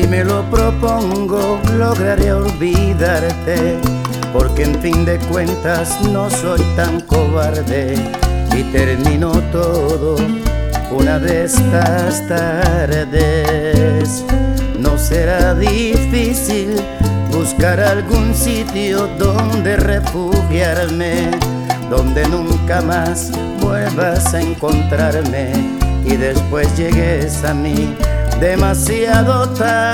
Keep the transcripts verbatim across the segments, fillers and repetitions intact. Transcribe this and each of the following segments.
Si me lo propongo, lograré olvidarte, porque en fin de cuentas no soy tan cobarde y termino todo una de estas tardes. No será difícil buscar algún sitio donde refugiarme, donde nunca más vuelvas a encontrarme y después llegues a mí demasiado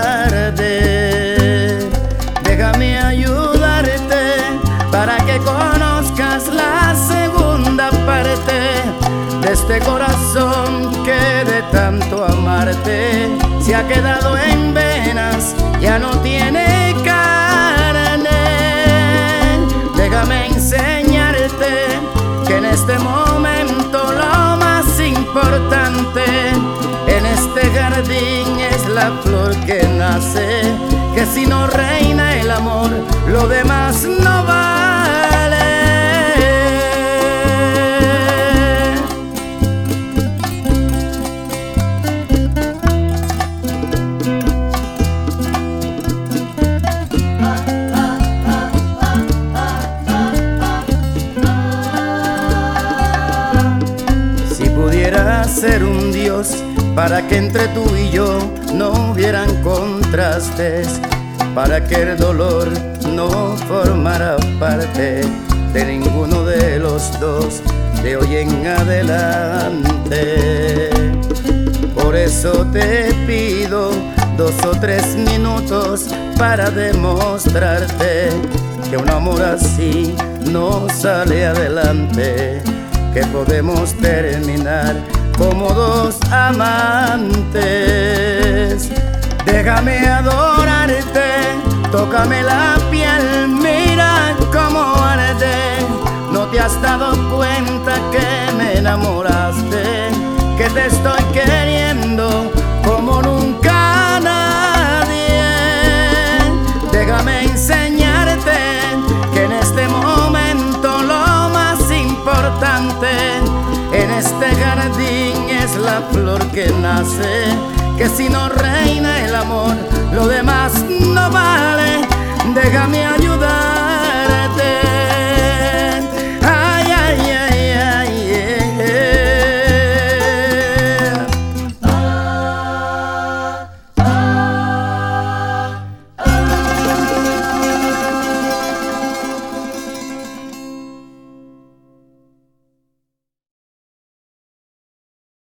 tarde. Déjame ayudarte para que conozcas la segunda parte de este corazón que de tanto amarte se ha quedado en venas, ya no tiene carne. Déjame enseñarte que en este momento lo más importante en este jardín es la flor que nace, que si no reina el amor, lo demás no vale. Si pudiera ser un Dios para que entre tú y yo no hubieran contrastes, para que el dolor no formara parte de ninguno de los dos de hoy en adelante. Por eso te pido dos o tres minutos para demostrarte que un amor así no sale adelante, que podemos terminar como dos amantes. Déjame adorarte, tócame la piel, mira cómo arde. No te has dado cuenta que me enamoraste, que te estoy queriendo como nunca nadie. Déjame enseñarte que en este momento lo más importante en este jardín es la flor que nace, que si no reina el amor, lo demás no vale. Déjame ayudar.